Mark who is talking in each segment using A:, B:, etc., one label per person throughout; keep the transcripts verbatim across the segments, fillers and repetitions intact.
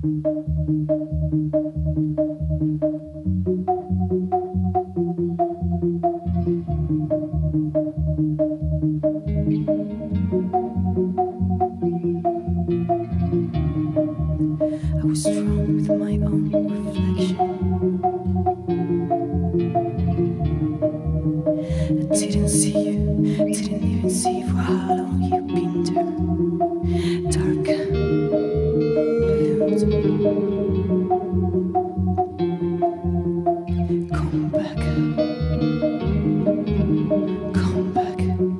A: I was strong with my own reflection. I didn't see you, didn't even see for how long you've been there. Dark balloons. Come back. Come back.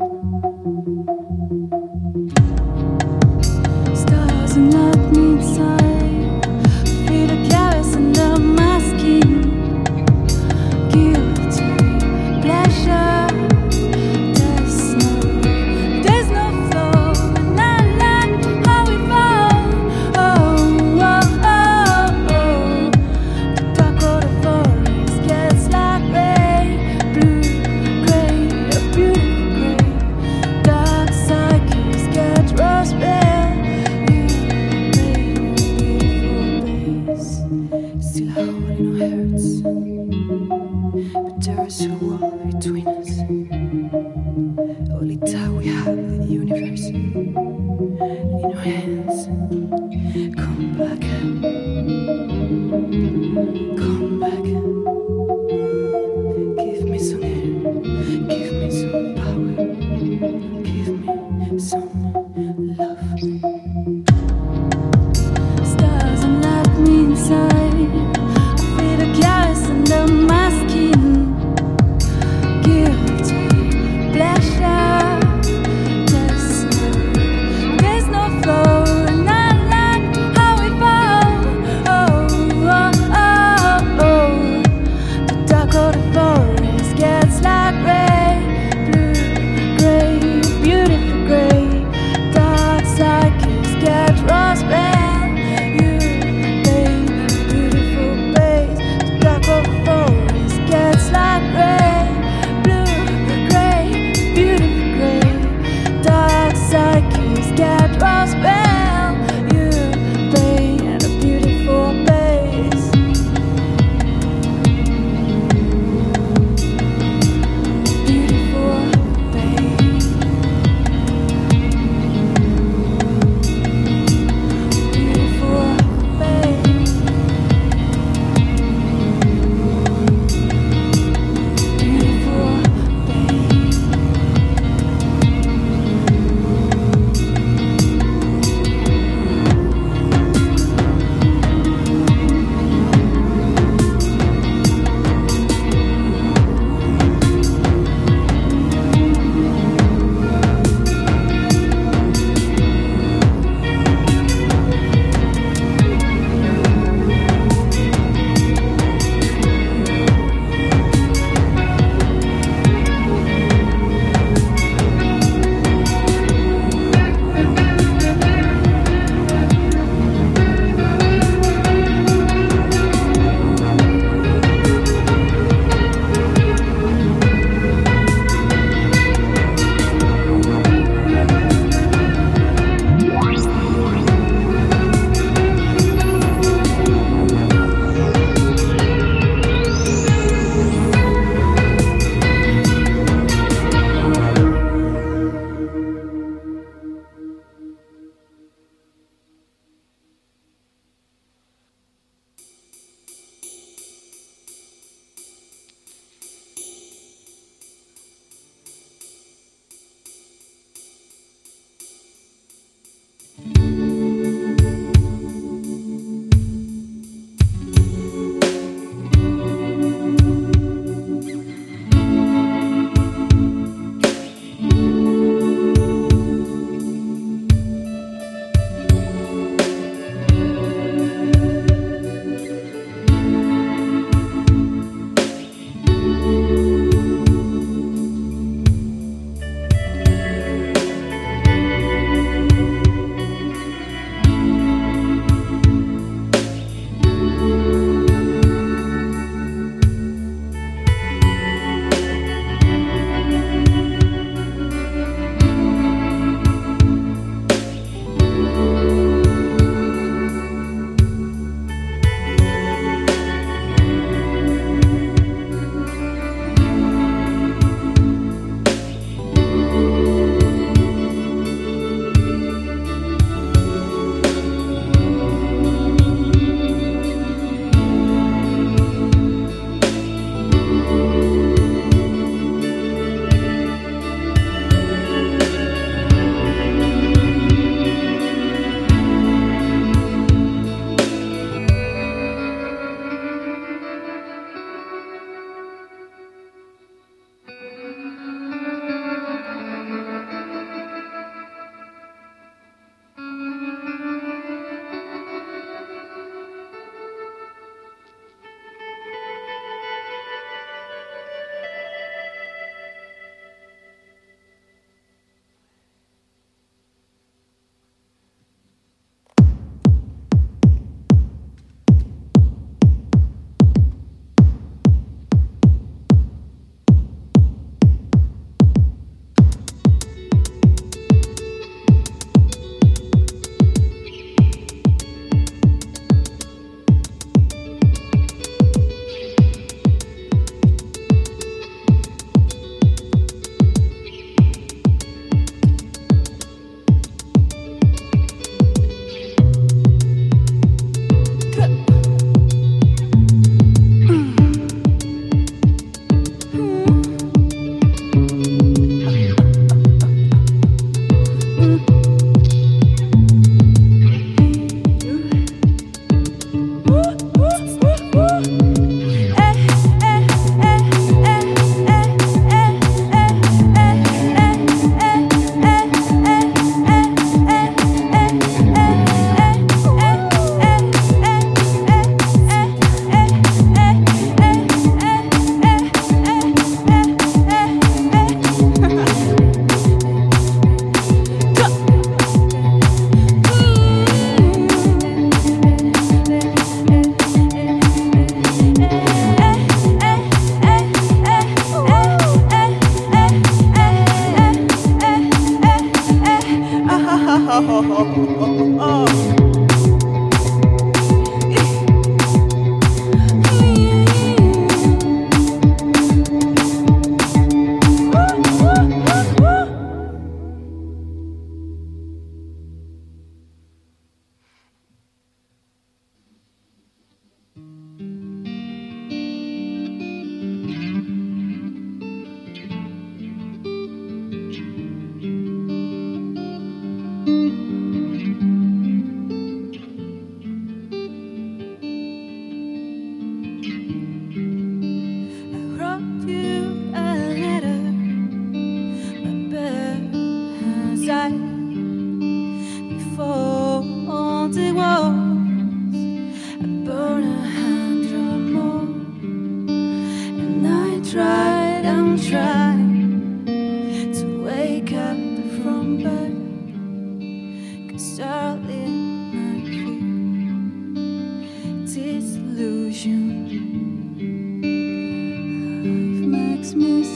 A: Stars and lock me inside. Feel the caress under my skin. Guilty pleasure. There's no, there's no flow. And I like how we fall. Oh, oh, oh, oh. The dark of the forest gets like gray, blue, gray, a beautiful gray. Dark cycles get rose red. Still a hole in our hearts, but there is a wall between us. Only time we have the universe in our hands. Come back, come back. Give me some air, give me some power, give me some love. Stars unlock me inside. I feel the caress under my skin. Guilty pleasure. There's no, there's no flow, and I like how we fall.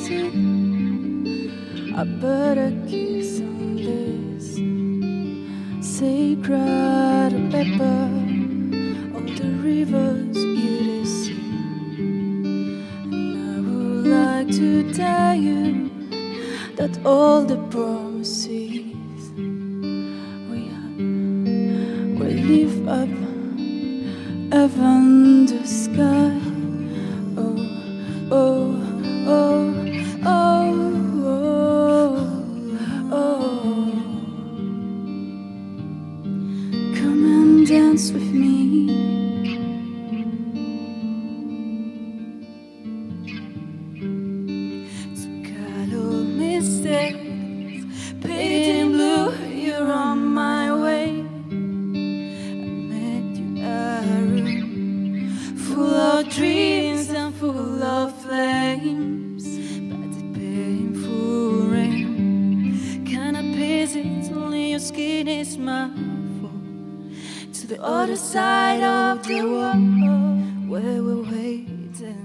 A: see. I put a kiss on this sacred paper. All the rivers you see, and I would like to tell you that all the promises we have will live up heaven the sky. Oh, oh, oh, oh, oh, oh. Come and dance with me. Took out all mistakes, painted in blue, you're on my way. I met you at a room full of dreams and full of flames, but the painful rain kinda pisses only your skin is my fault. To the other side of the world where we're waiting.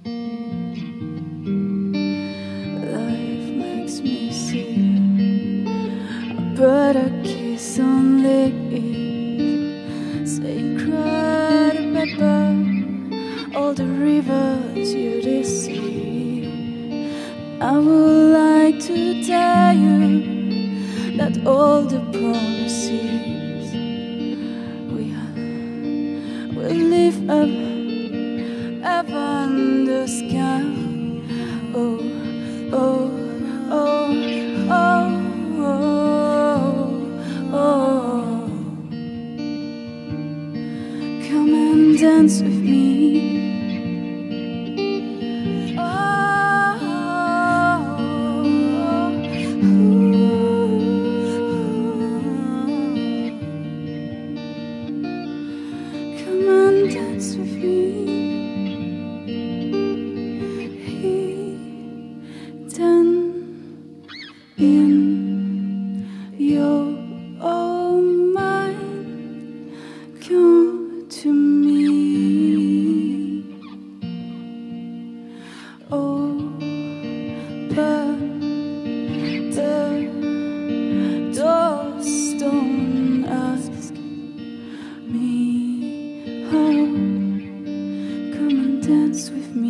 A: Life makes me sick. I put a kiss on lips, sacred pepper. All the rivers you deceive. I would like to tell you that all the promises we have will live up heaven the sky. Oh, oh, oh, oh, oh, oh. Come and dance with me. Dance with me, hidden in your own mind. Come to me, open the doors, don't ask me how. Come and dance with me.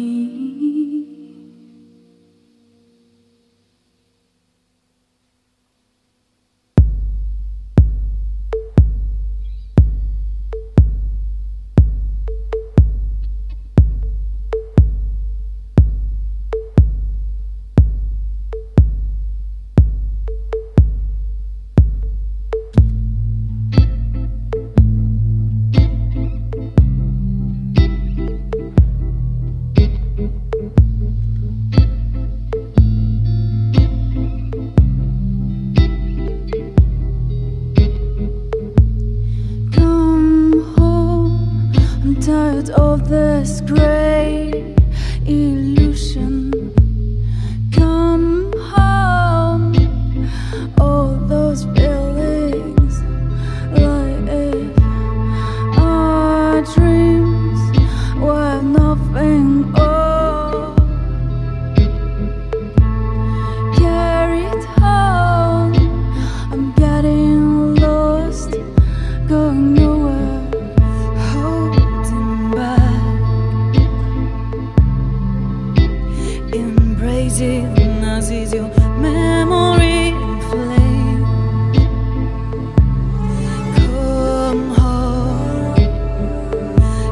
A: Tired of this gray illusion. Come home, all those buildings, like if our dreams were nothing. Oh, carried home, I'm getting lost, going nowhere. Embracing as is your memory in flame. Come home,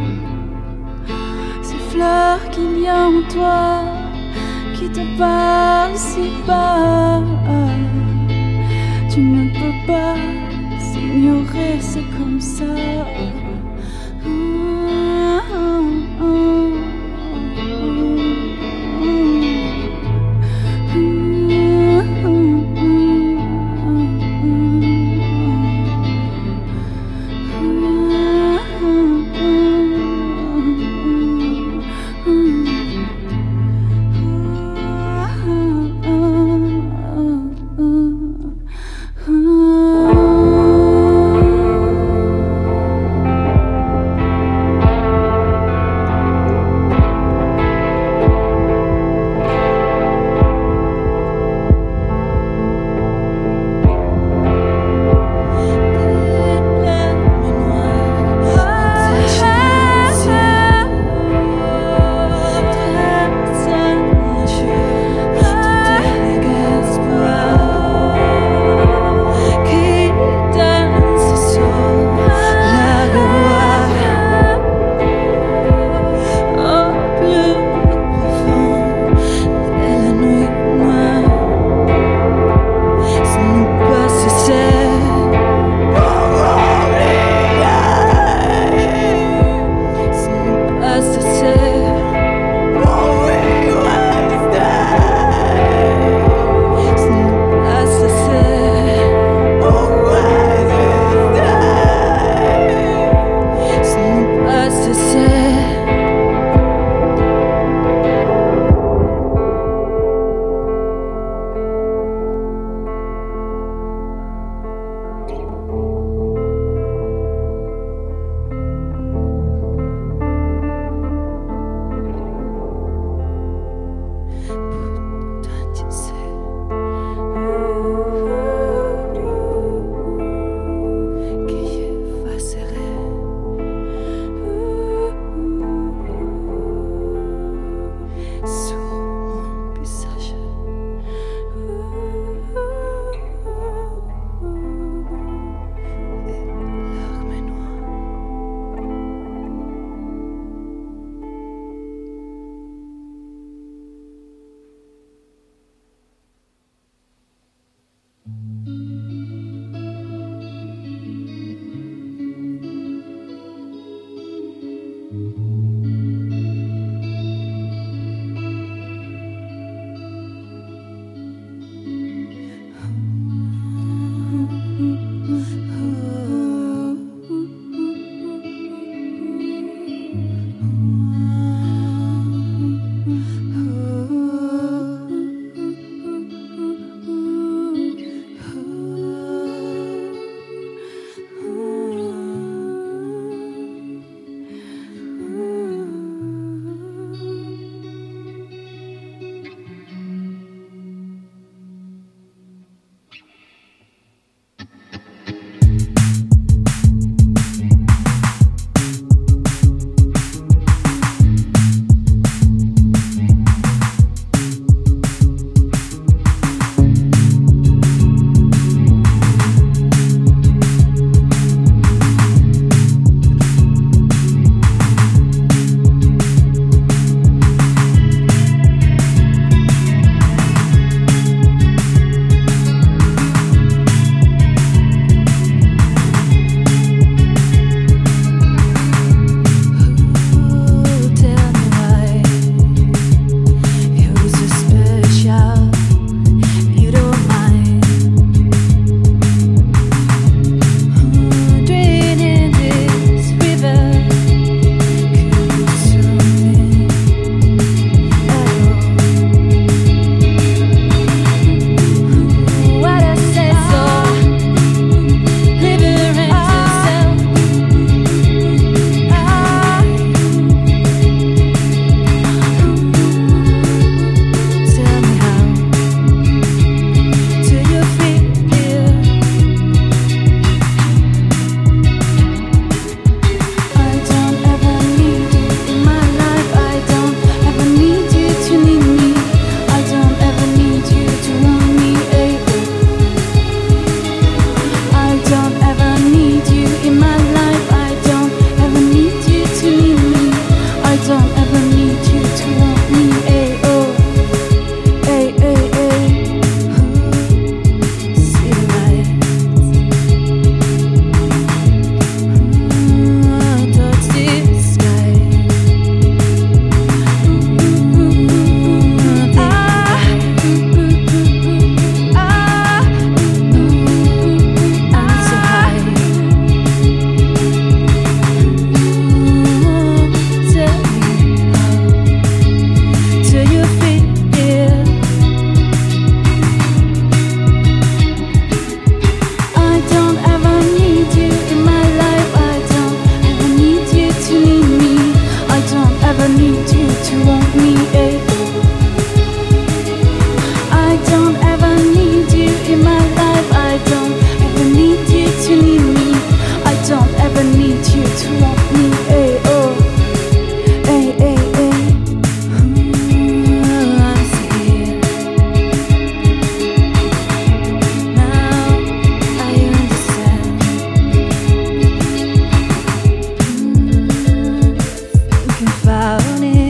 A: ces fleurs qu'il y a en toi qui te parlent si bas. Tu ne peux pas s'ignorer, c'est comme ça. need you to want me, eh? I don't ever need you in my life. I don't ever need you to need me. I don't ever need you to want me, eh? Oh, eh, eh, eh. Mm, I'm scared. Now I understand. Mm, think about it.